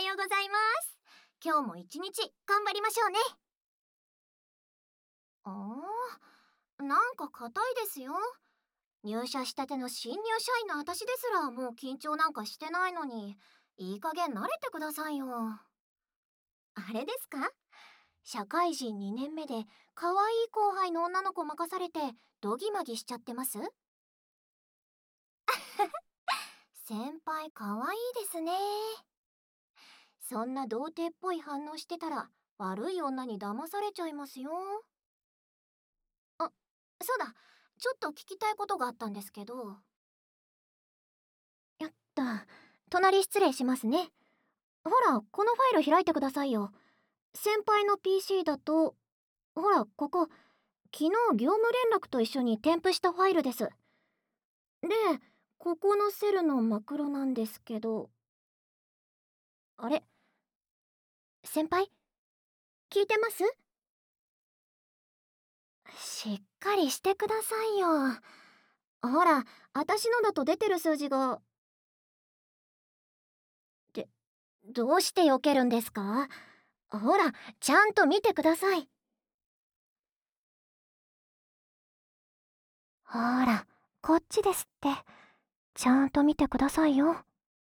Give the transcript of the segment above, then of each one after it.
ようございます。今日も一日頑張りましょうね。なんか硬いですよ。入社したての新入社員の私ですらもう緊張なんかしてないのに、いい加減慣れてくださいよ。あれですか？社会人2年目で可愛い後輩の女の子任されてドギマギしちゃってます？先輩可愛いですね。そんな童貞っぽい反応してたら悪い女に騙されちゃいますよ。あ、そうだ、ちょっと聞きたいことがあったんですけど。やった、隣失礼しますね。ほら、このファイル開いてくださいよ。先輩の PC だと、ほら、ここ、昨日業務連絡と一緒に添付したファイルです。で、ここのセルのマクロなんですけど、あれ、先輩、聞いてます？しっかりしてくださいよ。ほら、私のだと出てる数字が。で、どうして避けるんですか？ほら、ちゃんと見てください。ほら、こっちですって。ちゃんと見てくださいよ。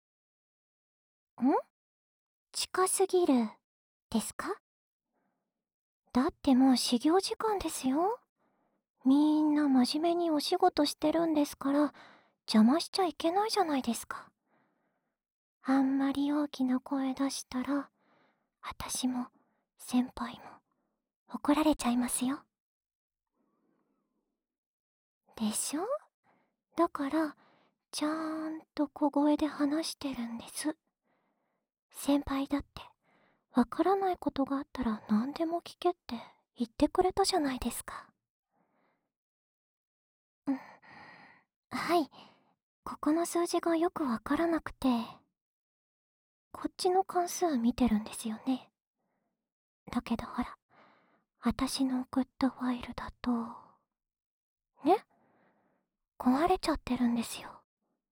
近すぎるですか？だってもう始業時間ですよ。みんな真面目にお仕事してるんですから、邪魔しちゃいけないじゃないですか。あんまり大きな声出したら、私も先輩も怒られちゃいますよ。でしょ？だから、ちゃんと小声で話してるんです。先輩だって、わからないことがあったら何でも聞けって言ってくれたじゃないですか。うん、はい。ここの数字がよくわからなくて、こっちの関数見てるんですよね。だけどほら、私の送ったファイルだと、ね、壊れちゃってるんですよ。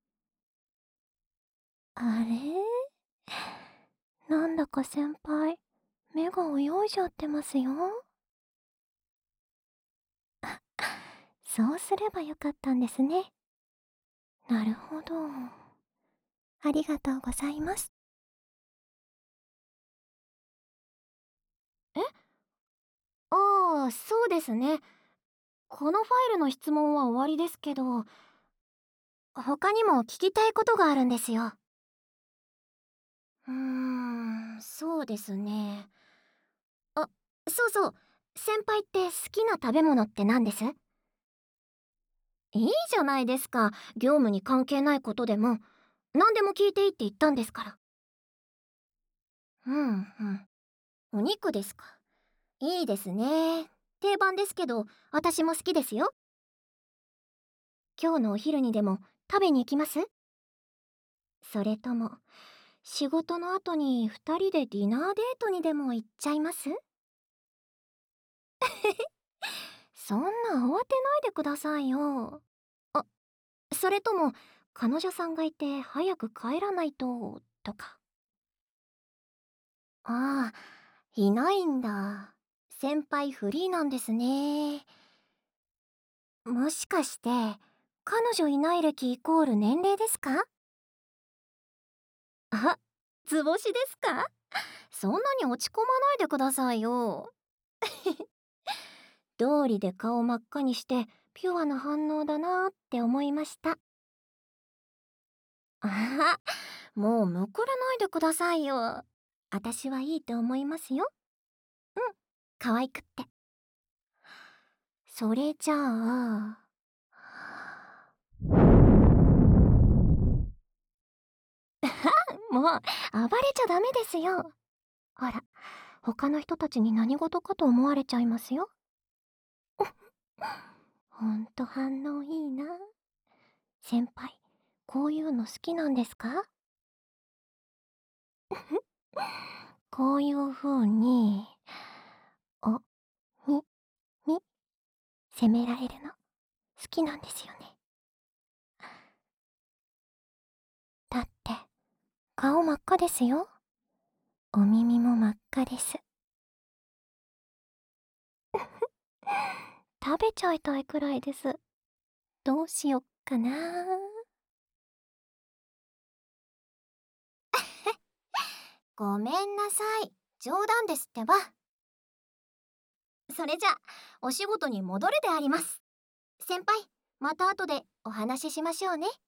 あれ？なんだか先輩、目が泳いじゃってますよ。そうすればよかったんですね。なるほど。ありがとうございます。え？ああ、そうですね。このファイルの質問は終わりですけど、他にも聞きたいことがあるんですよ。そうですね。あ、そうそう。先輩って好きな食べ物って何です？いいじゃないですか。業務に関係ないことでも。何でも聞いていいって言ったんですから。うんうん。お肉ですか。いいですね。定番ですけど、私も好きですよ。今日のお昼にでも食べに行きます？それとも、仕事の後に2人でディナーデートにでも行っちゃいます？そんな慌てないでくださいよ。あ、それとも、彼女さんがいて早く帰らないと、とか。ああ、いないんだ。先輩フリーなんですね。もしかして、彼女いない歴イコール年齢ですか？あ、図星ですか？そんなに落ち込まないでくださいよ。道理で顔真っ赤にしてピュアな反応だなって思いました。ああ、もうむくらないでくださいよ。私はいいと思いますよ。うん、可愛くって。それじゃあ、もう暴れちゃダメですよ。ほら、他の人たちに何事かと思われちゃいますよ。ほんと反応いいな。先輩、こういうの好きなんですか？こういう風に、お、み、み、責められるの好きなんですよね。だって、顔真っ赤ですよ。 お耳も真っ赤です。食べちゃいたいくらいです。どうしよっかな。ごめんなさい。冗談ですってば。それじゃ、お仕事に戻るであります。先輩、また後でお話ししましょうね。